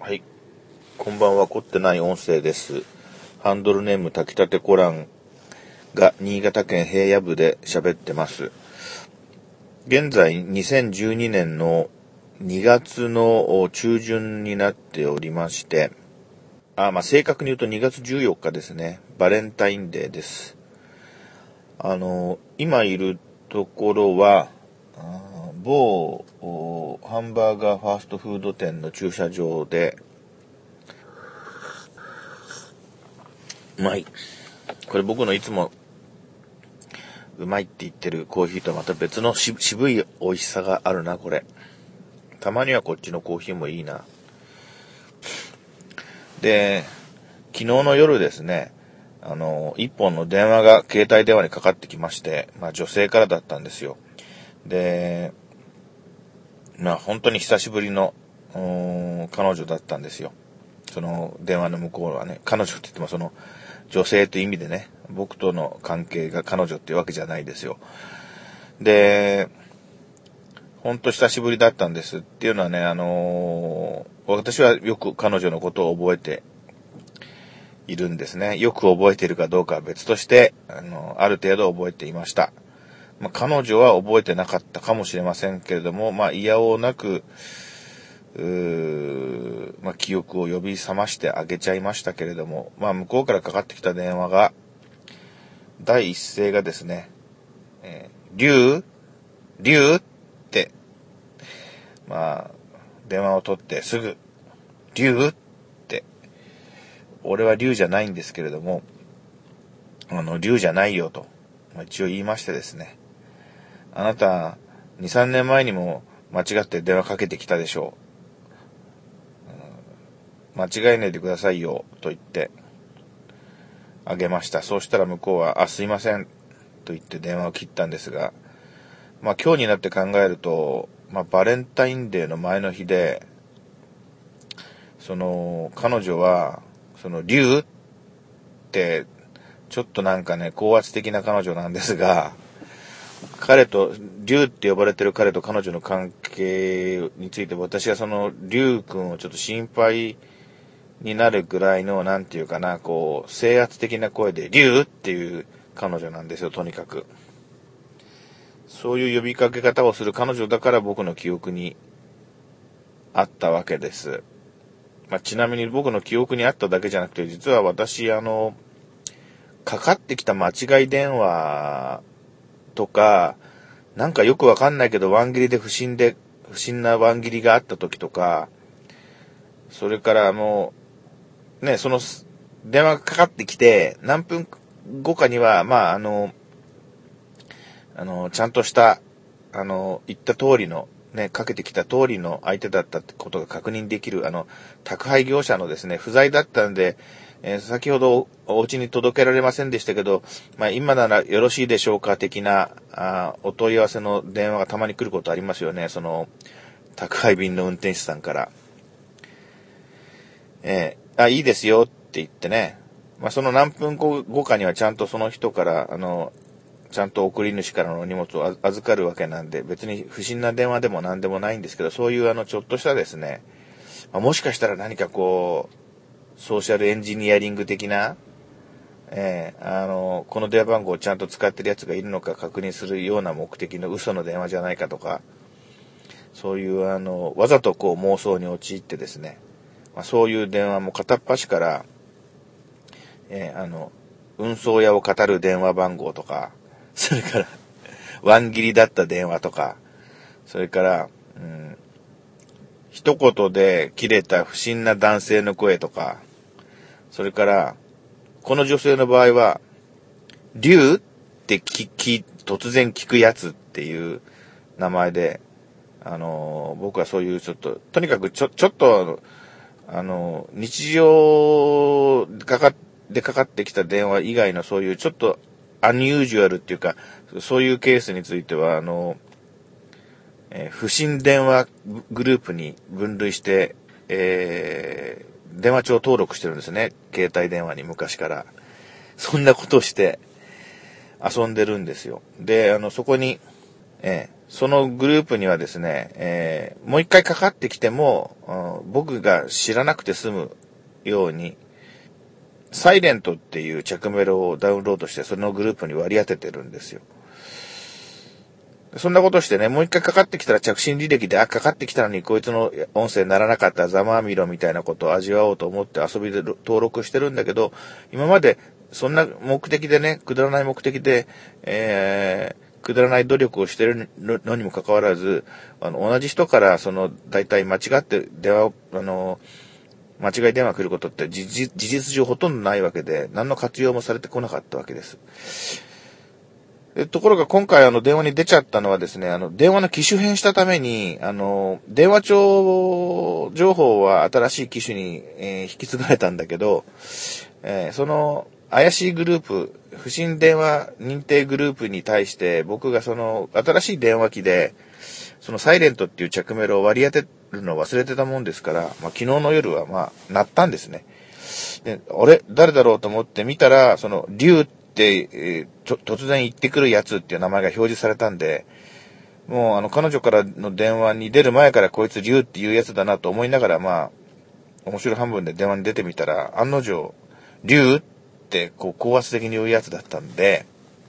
はい。こんばんは、凝ってない音声です。ハンドルネーム炊きたてコランが新潟県平野部で喋ってます。現在、2012年の2月の中旬になっておりまして、正確に言うと2月14日ですね。バレンタインデーです。今いるところは、某ハンバーガーファーストフード店の駐車場で、うまい。これ僕のいつもうまいって言ってるコーヒーとまた別の渋い美味しさがあるな、これ。たまにはこっちのコーヒーもいいな。で、昨日の夜ですね、一本の電話が携帯電話にかかってきまして、女性からだったんですよ。で、本当に久しぶりの、彼女だったんですよ。その電話の向こうはね、彼女って言ってもその女性という意味でね、僕との関係が彼女っていうわけじゃないですよ。で、ほんと久しぶりだったんですっていうのはね、私はよく彼女のことを覚えているんですね。よく覚えているかどうかは別として、ある程度覚えていました。彼女は覚えてなかったかもしれませんけれども、いやおうなく、記憶を呼び覚ましてあげちゃいましたけれども、向こうからかかってきた電話が、第一声がですね、リュウって、電話を取ってすぐ、リュウって、俺はリュウじゃないんですけれども、リュウじゃないよと、一応言いましてですね、あなた、2、3年前にも間違って電話かけてきたでしょう。間違えないでくださいよ、と言ってあげました。そうしたら向こうは、すいません、と言って電話を切ったんですが、今日になって考えると、バレンタインデーの前の日で、彼女は、リュウって、ちょっとなんかね、高圧的な彼女なんですが、リュウって呼ばれてる彼と彼女の関係について私はリュウ君をちょっと心配になるぐらいの、なんていうかな、制圧的な声で、リュウっていう彼女なんですよ、とにかく。そういう呼びかけ方をする彼女だから僕の記憶にあったわけです。ちなみに僕の記憶にあっただけじゃなくて、実は私、かかってきた間違い電話とか、なんかよくわかんないけど、ワン切りで不審なワン切りがあった時とか、それから電話がかかってきて、何分後かには、ちゃんとした、言った通りの、かけてきた通りの相手だったってことが確認できる、宅配業者のですね、不在だったんで、先ほどお家に届けられませんでしたけど、今ならよろしいでしょうか的な、お問い合わせの電話がたまに来ることありますよね、宅配便の運転手さんから。いいですよって言ってね、その何分後かにはちゃんとその人から、ちゃんと送り主からの荷物を預かるわけなんで、別に不審な電話でも何でもないんですけど、そういうちょっとしたですね、もしかしたら何かソーシャルエンジニアリング的な、この電話番号をちゃんと使ってるやつがいるのか確認するような目的の嘘の電話じゃないかとか、そういうわざと妄想に陥ってですね、そういう電話も片っ端から、運送屋を語る電話番号とか、それから、ワン切りだった電話とか、それから、一言で切れた不審な男性の声とか、それから、この女性の場合は、リュウって突然聞くやつっていう名前で、僕はそういうとにかくちょっと、日常でかかってきた電話以外のそういうちょっとアンニュージュアルっていうか、そういうケースについては、不審電話グループに分類して、電話帳登録してるんですね。携帯電話に昔から。そんなことをして遊んでるんですよ。で、そこに、 そのグループにはですね、もう一回かかってきても、僕が知らなくて済むように、サイレントっていう着メロをダウンロードして、そのグループに割り当ててるんですよ。そんなことしてね、もう一回かかってきたら着信履歴で、かかってきたのにこいつの音声にならなかったざまあみろみたいなことを味わおうと思って遊びで登録してるんだけど、今までそんな目的でね、くだらない目的で、くだらない努力をしてるのにもかかわらず、同じ人から大体間違って間違い電話来ることって事実上ほとんどないわけで、何の活用もされてこなかったわけです。ところが今回電話に出ちゃったのはですね、電話の機種変したために、電話帳情報は新しい機種に、引き継がれたんだけど、その怪しいグループ、不審電話認定グループに対して僕が新しい電話機で、サイレントっていう着メロを割り当てるのを忘れてたもんですから、昨日の夜は鳴ったんですね。で、誰だろうと思って見たら、竜って、突然言ってくるやつっていう名前が表示されたんで、もう彼女からの電話に出る前からこいつ竜っていうやつだなと思いながら、面白半分で電話に出てみたら、案の定、竜って高圧的に言うやつだったんで、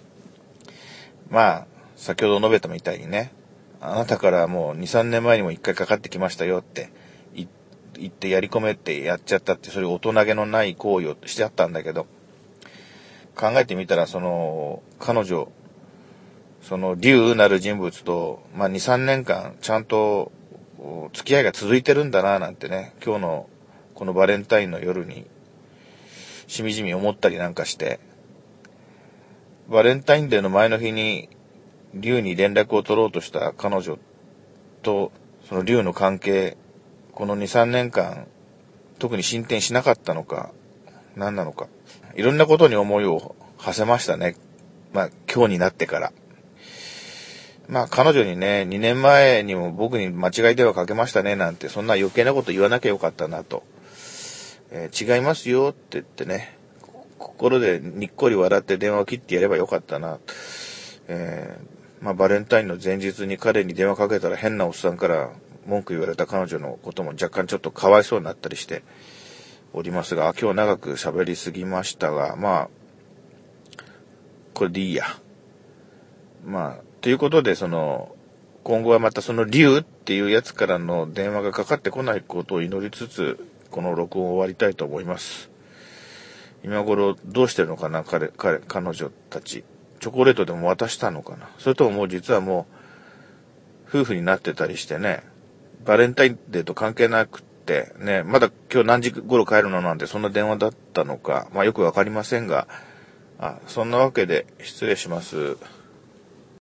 先ほど述べたみたいにね、あなたからもう2、3年前にも1回かかってきましたよって言ってやり込めってやっちゃったって、それ大人げのない行為をしてあったんだけど、考えてみたら彼女、竜なる人物と、2、3年間ちゃんと付き合いが続いてるんだななんてね、今日のこのバレンタインの夜にしみじみ思ったりなんかして、バレンタインデーの前の日に竜に連絡を取ろうとした彼女とその竜の関係、この2、3年間特に進展しなかったのか何なのか、いろんなことに思いを馳せましたね。今日になってから。彼女にね、2年前にも僕に間違い電話かけましたねなんて、そんな余計なこと言わなきゃよかったなと。違いますよって言ってね、心でにっこり笑って電話を切ってやればよかったな。バレンタインの前日に彼に電話かけたら変なおっさんから文句言われた彼女のことも若干ちょっとかわいそうになったりしておりますが、今日長く喋りすぎましたが、これでいいや。ということで、今後はまた竜っていうやつからの電話がかかってこないことを祈りつつ、この録音を終わりたいと思います。今頃どうしてるのかな、彼女たち。チョコレートでも渡したのかな。それとももう実はもう、夫婦になってたりしてね、バレンタインデーと関係なくってね、まだ今日何時頃帰るのなんてそんな電話だったのか、よくわかりませんが、そんなわけで失礼します。